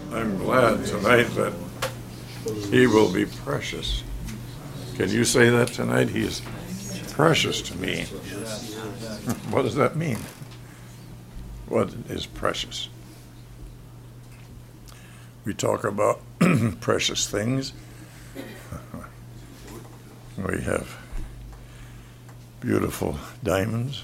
I'm glad tonight that he will be precious. Can you say that tonight? He is precious to me. What does that mean? What is precious? We talk about precious things. We have beautiful diamonds,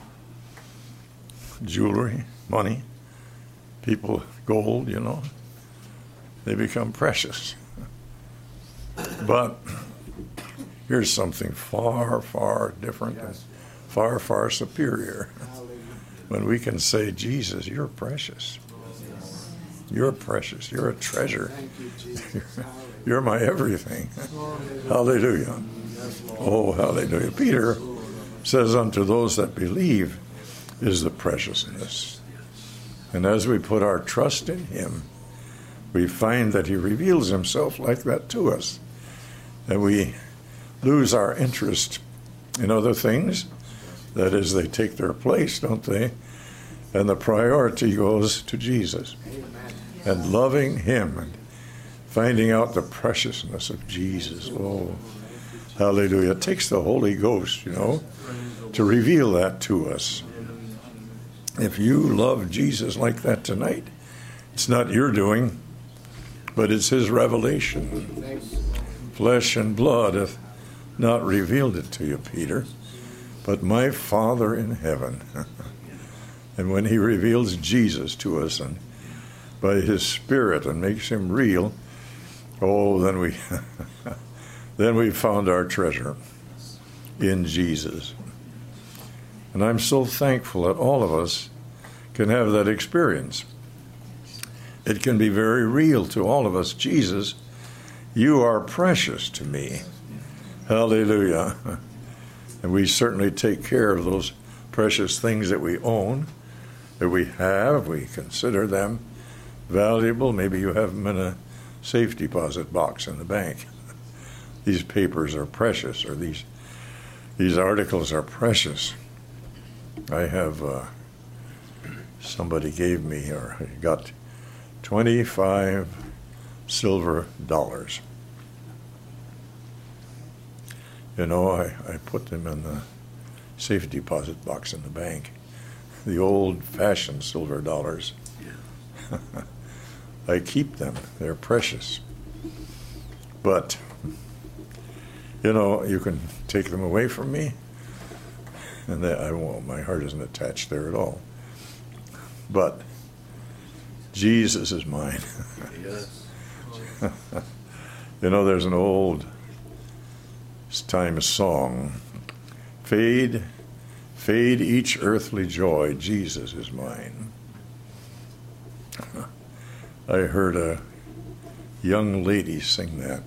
jewelry, money, people, gold, they become precious. But here's something far, far different and far, far superior. When we can say, Jesus, you're precious. You're precious. You're a treasure. You're my everything. Hallelujah. Oh, hallelujah. Peter says, unto those that believe is the preciousness. And as we put our trust in him, we find that he reveals himself like that to us. And we lose our interest in other things. That is, they take their place, don't they? And the priority goes to Jesus. And loving him and finding out the preciousness of Jesus. Oh, hallelujah. It takes the Holy Ghost, to reveal that to us. If you love Jesus like that tonight, it's not your doing, but it's his revelation. Flesh and blood hath not revealed it to you, Peter, but my Father in heaven. And when he reveals Jesus to us and by his Spirit and makes him real, then we found our treasure in Jesus. And I'm so thankful that all of us can have that experience. It can be very real to all of us. Jesus, you are precious to me. Hallelujah. And we certainly take care of those precious things that we own, that we have. We consider them valuable. Maybe you have them in a safe deposit box in the bank. These papers are precious, or these articles are precious. I have, somebody gave me, or I got 25 silver dollars. I put them in the safe deposit box in the bank. The old-fashioned silver dollars. I keep them. They're precious. But, you can take them away from me, and I won't. My heart isn't attached there at all. But Jesus is mine. Yes. There's an old-time song. Fade each earthly joy, Jesus is mine. I heard a young lady sing that.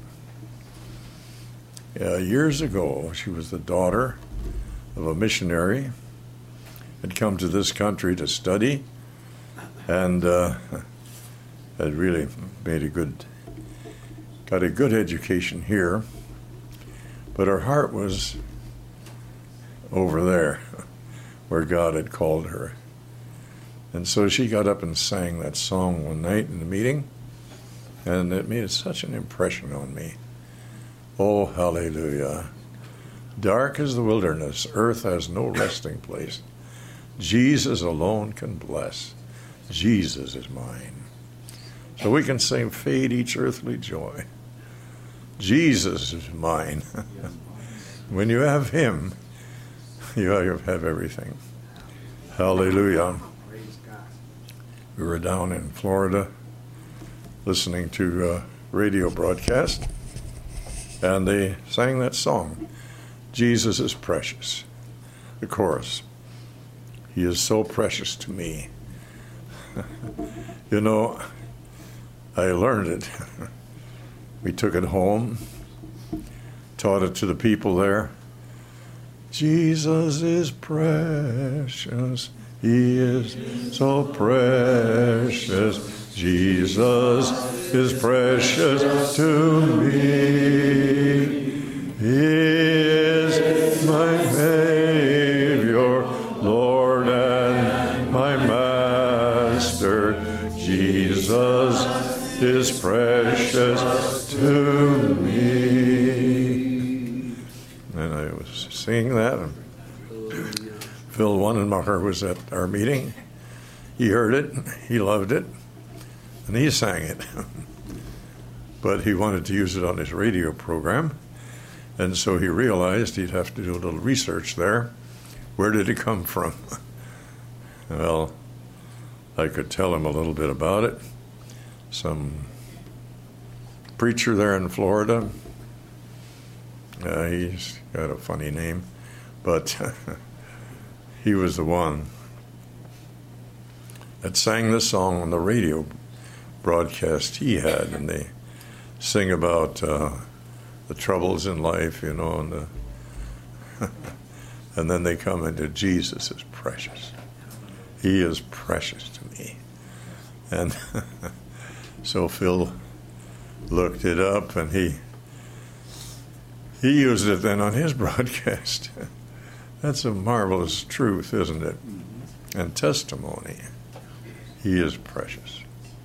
Years ago, she was the daughter of a missionary, had come to this country to study, and had really got a good education here, but her heart was over there, where God had called her. And so she got up and sang that song one night in the meeting, and it made such an impression on me. Oh, hallelujah. Dark is the wilderness, earth has no resting place. Jesus alone can bless. Jesus is mine. So we can sing, fade each earthly joy. Jesus is mine. When you have him, you have everything. Hallelujah. We were down in Florida listening to a radio broadcast, and they sang that song, Jesus is precious. The chorus, he is so precious to me. I learned it. We took it home, taught it to the people there. Jesus is precious. He is so precious. Jesus is precious to me. He is my Savior, Lord and my Master. Jesus is precious to me. And I was singing that, and Phil Wanenmacher was at our meeting. He heard it, he loved it, and he sang it. But he wanted to use it on his radio program, and so he realized he'd have to do a little research there. Where did it come from? Well, I could tell him a little bit about it. Some preacher there in Florida, he's got a funny name, but he was the one that sang the song on the radio broadcast he had, and they sing about the troubles in life, you know, and and then they come into Jesus is precious. He is precious to me. And so Phil looked it up, and he used it then on his broadcast. That's a marvelous truth, isn't it? And testimony. He is precious.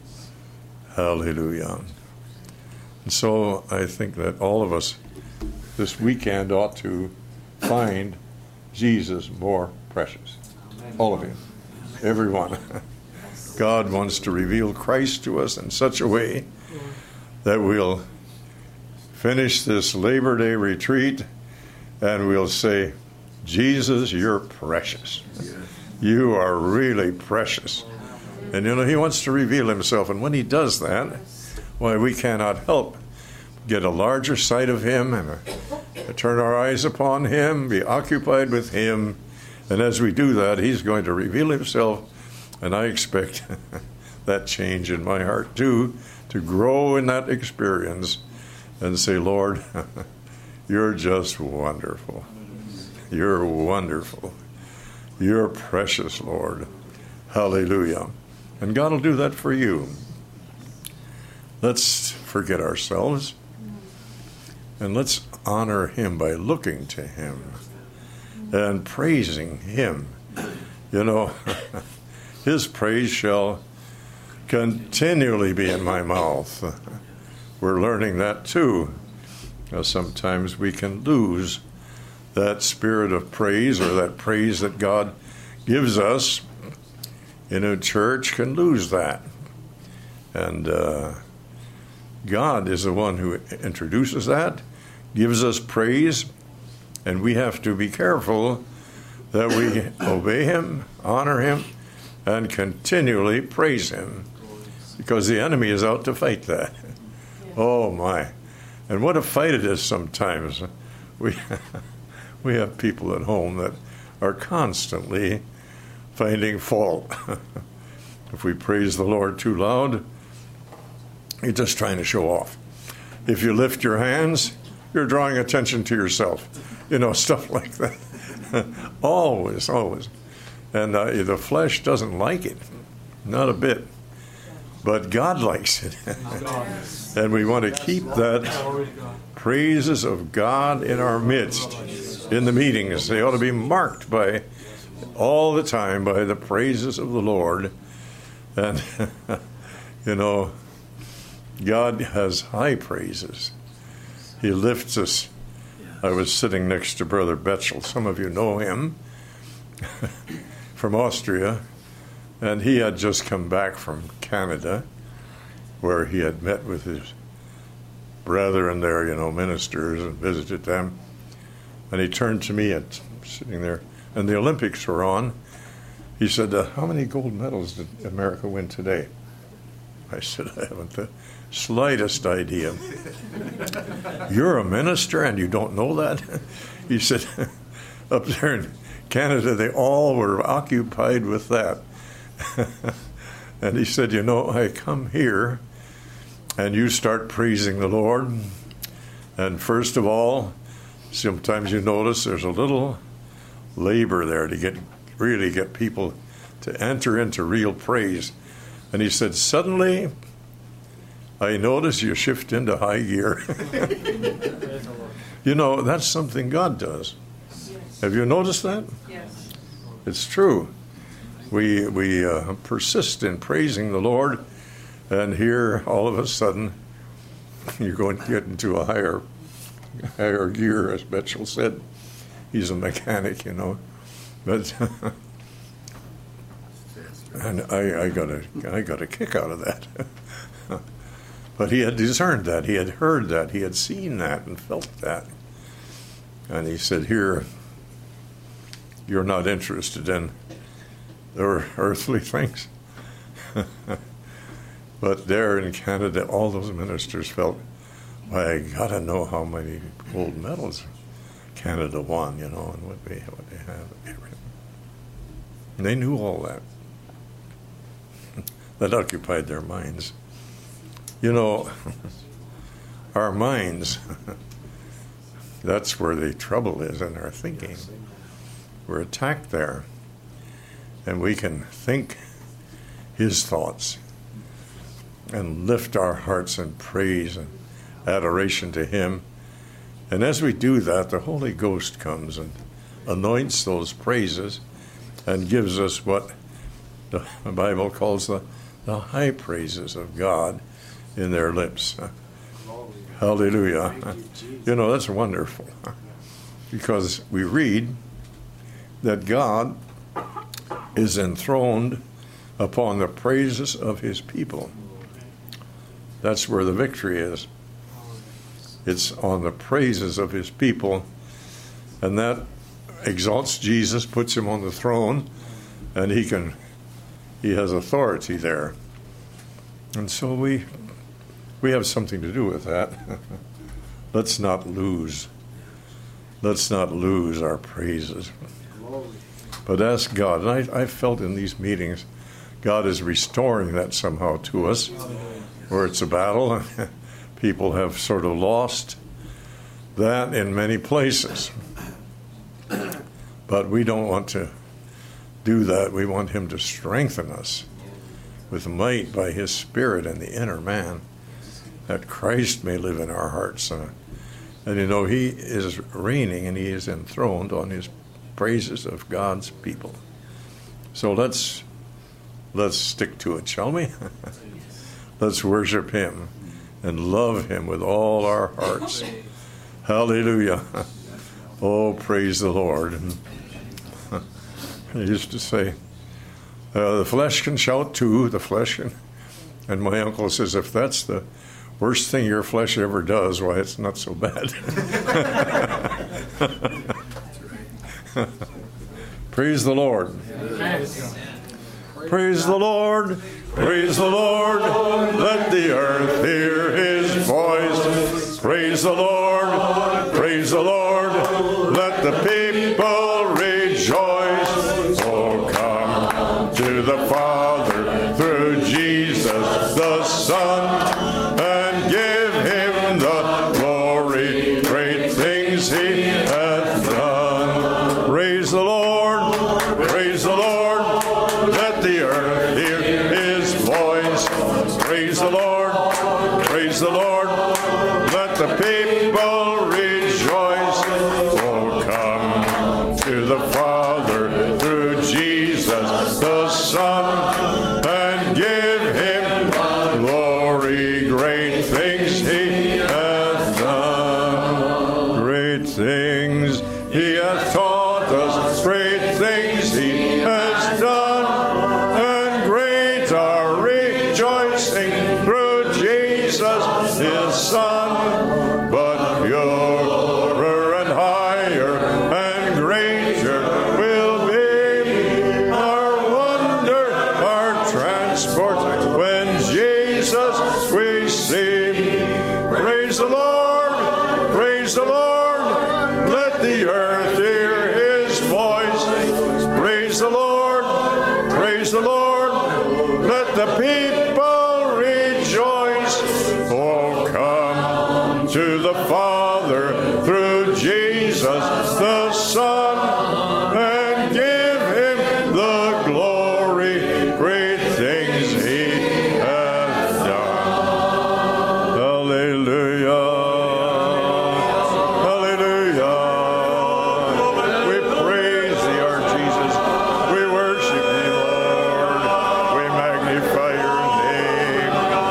Hallelujah. And so I think that all of us this weekend ought to find Jesus more precious. All of you. Everyone. God wants to reveal Christ to us in such a way that we'll finish this Labor Day retreat and we'll say, Jesus, you're precious. You are really precious. And you know, he wants to reveal himself. And when he does that, why, we cannot help get a larger sight of him and turn our eyes upon him, be occupied with him. And as we do that, he's going to reveal himself. And I expect that change in my heart, too, to grow in that experience and say, Lord, you're just wonderful. You're wonderful. You're precious, Lord. Hallelujah. And God will do that for you. Let's forget ourselves and let's honor him by looking to him and praising him. You know, his praise shall continually be in my mouth. We're learning that too. Sometimes we can lose that spirit of praise, or that praise that God gives us in a church can lose that. And God is the one who introduces that, gives us praise, and we have to be careful that we obey him, honor him, and continually praise him, because the enemy is out to fight that. Oh my. And what a fight it is sometimes. We have people at home that are constantly finding fault. If we praise the Lord too loud, you're just trying to show off. If you lift your hands, you're drawing attention to yourself. You know, stuff like that. Always, always. And the flesh doesn't like it. Not a bit. But God likes it. And we want to keep that praises of God in our midst. In the meetings, they ought to be marked by all the time by the praises of the Lord. And, you know, God has high praises. He lifts us. I was sitting next to Brother Betchel. Some of you know him from Austria. And he had just come back from Canada, where he had met with his brethren there, you know, ministers, and visited them. And he turned to me, and sitting there, and the Olympics were on. He said, how many gold medals did America win today? I said, I haven't the slightest idea. You're a minister and you don't know that? He said, up there in Canada, they all were occupied with that. And he said, you know, I come here and you start praising the Lord. And first of all, sometimes you notice there's a little labor there to really get people to enter into real praise. And he said, suddenly, I notice you shift into high gear. You know, that's something God does. Have you noticed that? Yes. It's true. We persist in praising the Lord, And here, all of a sudden, you're going to get into a higher gear, as Mitchell said. He's a mechanic, you know. But and I got a kick out of that. But he had discerned that, he had heard that, he had seen that and felt that. And he said, here, you're not interested in the earthly things. But there in Canada, all those ministers felt, well, I got to know how many gold medals Canada won, you know, and what they have. And they knew all that. That occupied their minds. You know, our minds, that's where the trouble is in our thinking. We're attacked there. And we can think his thoughts and lift our hearts in praise and adoration to him. And as we do that, the Holy Ghost comes and anoints those praises and gives us what the Bible calls the high praises of God in their lips. Hallelujah. You know, that's wonderful. Because we read that God is enthroned upon the praises of his people. That's where the victory is. It's on the praises of his people. And that exalts Jesus, puts him on the throne, and he has authority there. And so we have something to do with that. Let's not lose our praises. But ask God, and I felt in these meetings, God is restoring that somehow to us, where it's a battle. People have sort of lost that in many places. But we don't want to do that. We want him to strengthen us with might by his Spirit in the inner man, that Christ may live in our hearts. And you know, he is reigning and he is enthroned on his praises of God's people. So let's stick to it, shall we? Let's worship him and love him with all our hearts. Hallelujah. Oh, praise the Lord. I used to say, the flesh can shout too, the flesh can. And my uncle says, if that's the worst thing your flesh ever does, why, it's not so bad. Praise the Lord. Praise the Lord. Praise the Lord. Let the earth hear his voice. Praise the Lord. Praise the Lord. Let the people rejoice. Oh, come to the Father through Jesus the Son, and give him the glory. Great things he hath done. Praise the Lord. Praise the Lord. Let the earth hear his voice. Praise the Lord. Praise the Lord. Let the people rejoice. Oh, come to the Father through Jesus the Son, and give him glory. Great things he hath done. Great things he hath taught us. Great things he has done. And great our rejoicing through Jesus his Son. But purer and higher and greater will be our wonder, our transport, when Jesus we see. Praise the Lord. Praise the Lord. Let the earth hear his voice. Praise the Lord. Praise the Lord. Let the people rejoice. Oh, come to the Father through Jesus the Son, and give him the glory. Great things he hath done. Hallelujah. Hallelujah. We praise thee, our Jesus. We worship thee, Lord. We magnify your name.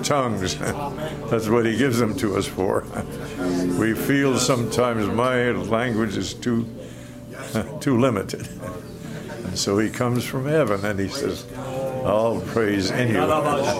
tongues. That's what he gives them to us for. We feel sometimes my language is too limited. And so he comes from heaven and he says, I'll praise any of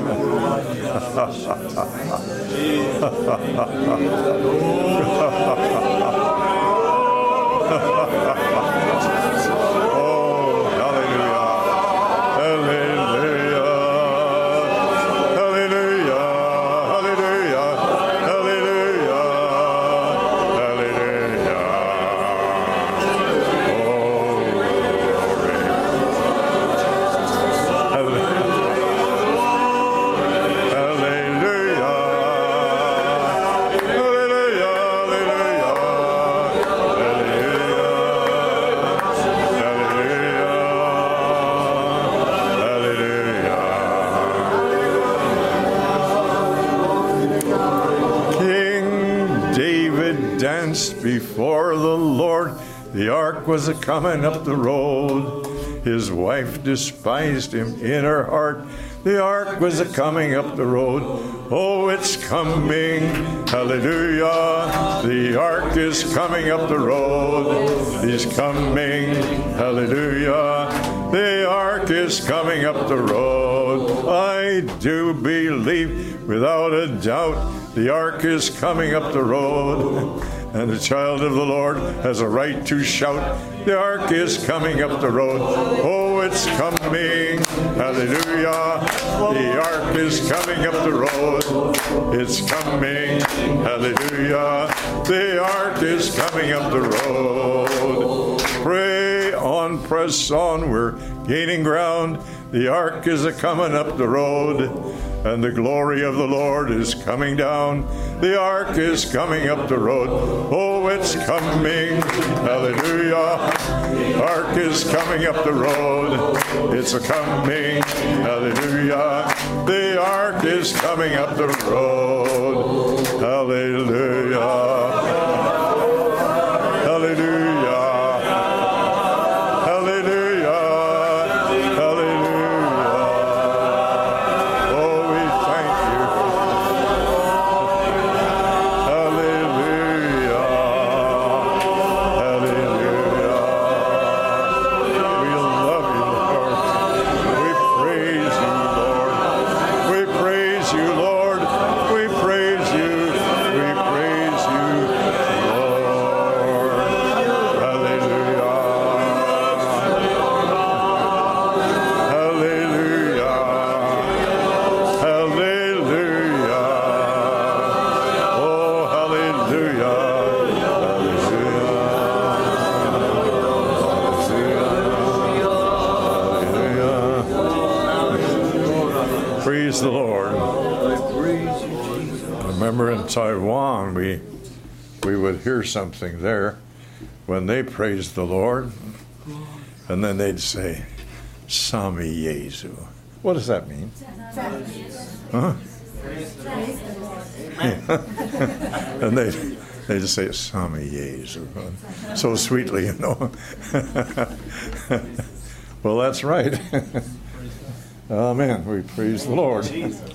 before the Lord. The ark was a coming up the road. His wife despised him in her heart. The ark was a coming up the road. Oh, it's coming. Hallelujah. The ark is coming up the road. He's coming. Hallelujah. The ark is coming up the road. I do believe without a doubt the ark is coming up the road. And the child of the Lord has a right to shout, the ark is coming up the road. Oh, it's coming. Hallelujah. The ark is coming up the road. It's coming. Hallelujah. The ark is coming up the road. Pray on, press on. We're gaining ground. The ark is a coming up the road. And the glory of the Lord is coming down. The ark is coming up the road. Oh, it's coming. Hallelujah. The ark is coming up the road. It's a coming. Hallelujah. The ark is coming up the road. Hallelujah. Hallelujah. Praise the Lord. I remember in Taiwan, we would hear something there when they praised the Lord, and then they'd say, Sami Jesu. What does that mean? Huh? And they'd say, Sami Jesu. So sweetly, you know. Well, that's right. Amen. We praise the Lord.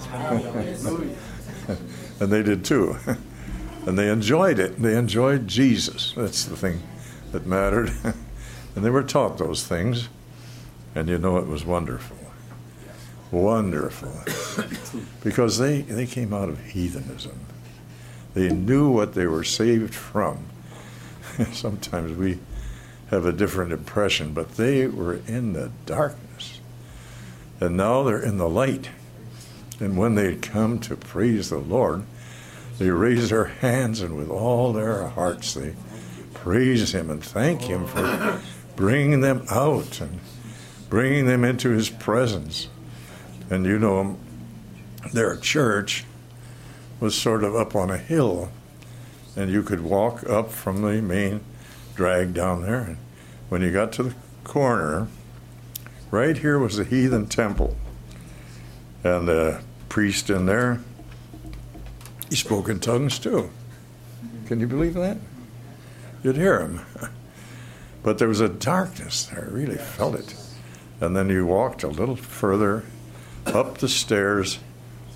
And they did too. And they enjoyed it. They enjoyed Jesus. That's the thing that mattered. And they were taught those things. And you know, it was wonderful. Wonderful. Because they came out of heathenism. They knew what they were saved from. Sometimes we have a different impression, but they were in the darkness. And now they're in the light. And when they come to praise the Lord, they raise their hands, and with all their hearts they praise Him and thank Him for bringing them out and bringing them into His presence. And you know, their church was sort of up on a hill, and you could walk up from the main drag down there. And when you got to the corner, right here was the heathen temple. And the priest in there, he spoke in tongues too. Can you believe that? You'd hear him. But there was a darkness there. I really felt it. And then you walked a little further up the stairs,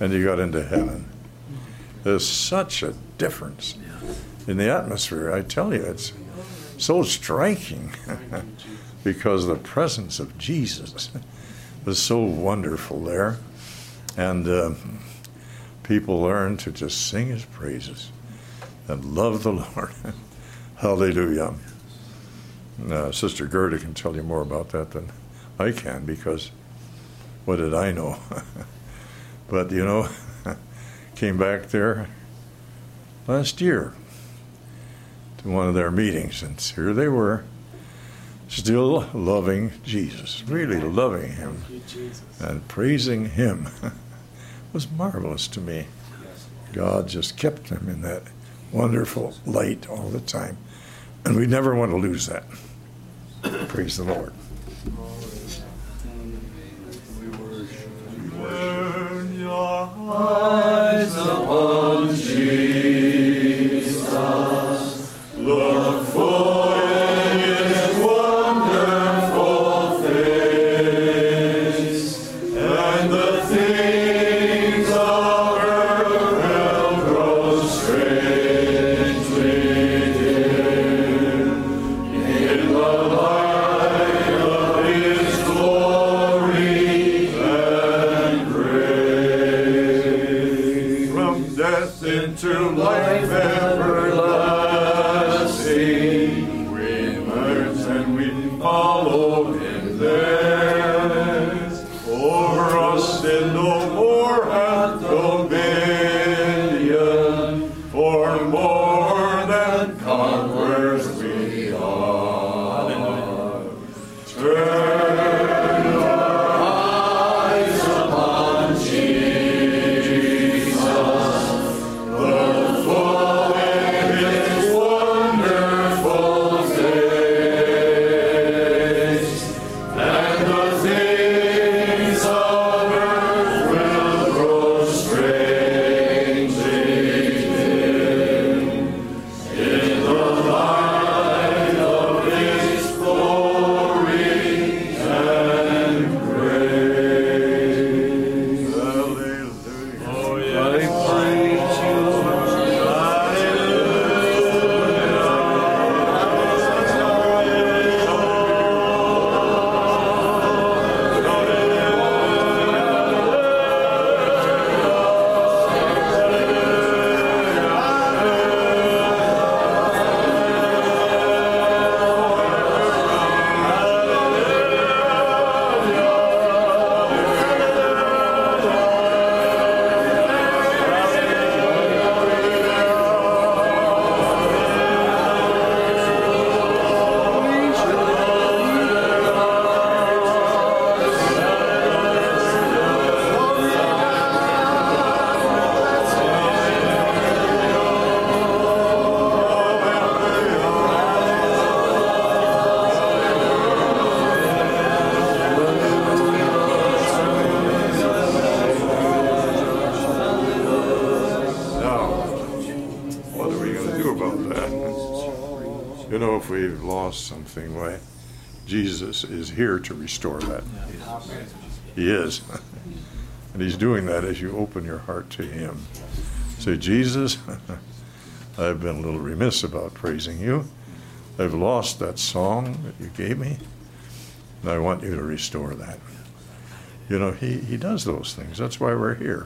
and you got into heaven. There's such a difference in the atmosphere. I tell you, it's so striking because the presence of Jesus was so wonderful there. And people learn to just sing his praises and love the Lord. Hallelujah. Sister Gerda can tell you more about that than I can, because what did I know? But, came back there last year to one of their meetings, and here they were, still loving Jesus, really loving him and praising him. It was marvelous to me. God just kept them in that wonderful light all the time, and we never want to lose that. Praise the Lord. Turn your eyes upon Jesus. Look for his wonderful face, and the things of earth will grow strangely dim in the light of his glory and grace. From death into life everlasting, we emerge and we follow him there. For us sin no more hath dominion, for more than conquerors we are. Turn your eyes upon Jesus. Look for his wonderful face, and the things of earth will grow strangely dim in the light of his glory and grace. Hallelujah. Oh, yeah. I praise you. Now, what are we going to do about that? If we've lost something, why, Jesus is here to restore that. He is. And he's doing that as you open your heart to him. Say, Jesus, I've been a little remiss about praising you. I've lost that song that you gave me, and I want you to restore that. He does those things. That's why we're here.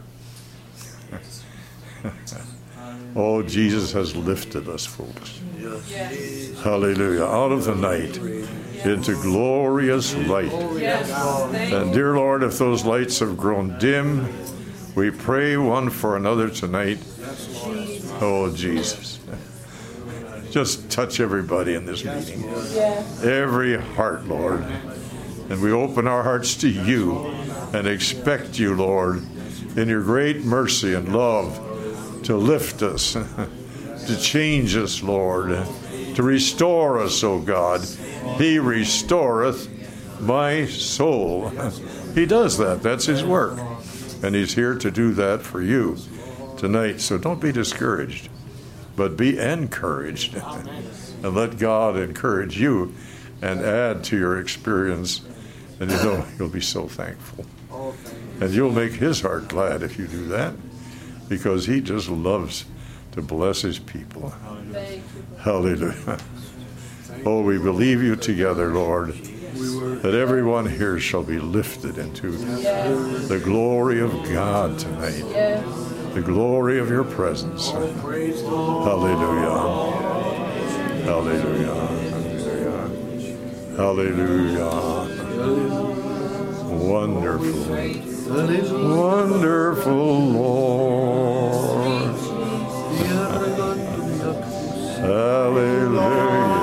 Oh, Jesus has lifted us, folks. Yes. Hallelujah. Out of the night into glorious light. Yes. And dear Lord, if those lights have grown dim, we pray one for another tonight. Oh, Jesus. Just touch everybody in this meeting. Yes. Every heart, Lord. And we open our hearts to you and expect you, Lord, in your great mercy and love, to lift us, to change us, Lord, to restore us, O God. He restoreth my soul. He does that. That's his work. And he's here to do that for you tonight. So don't be discouraged, but be encouraged. And let God encourage you and add to your experience. And you'll be so thankful. And you'll make his heart glad if you do that, because he just loves to bless his people. Hallelujah. Oh, we believe you together, Lord, that everyone here shall be lifted into the glory of God tonight, the glory of your presence. Hallelujah. Hallelujah. Hallelujah. Hallelujah. Wonderful. Wonderful Lord. Hallelujah.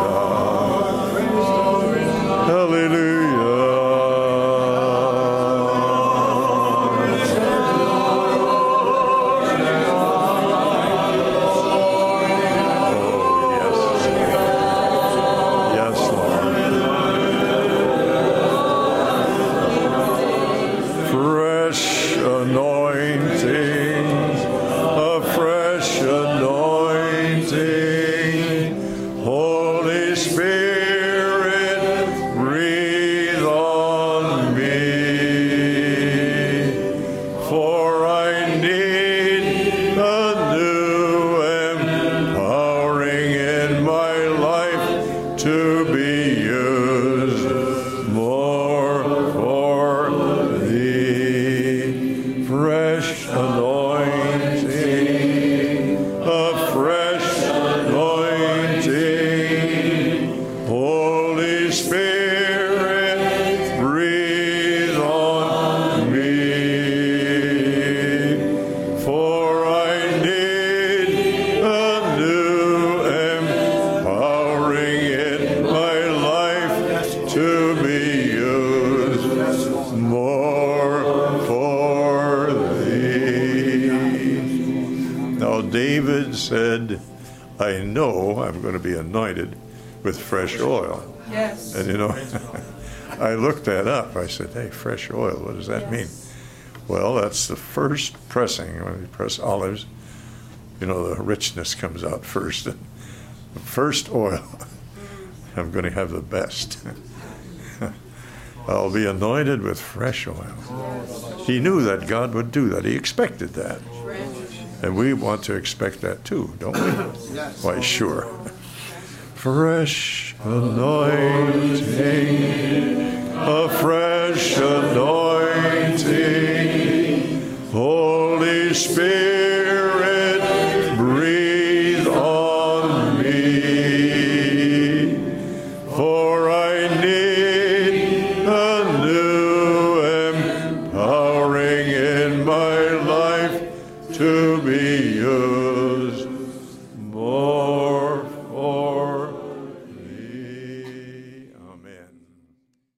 David said, I know I'm going to be anointed with fresh oil. Yes. And you know, I looked that up. I said, hey, fresh oil, what does that mean? Well, that's the first pressing. When you press olives, you know, the richness comes out first. The first oil, I'm going to have the best. I'll be anointed with fresh oil. He knew that God would do that. He expected that. And we want to expect that too, don't we? Yes. Why, sure. Fresh anointing, a fresh anointing. Holy Spirit, breathe on me, for I need a new empowering in my life to be used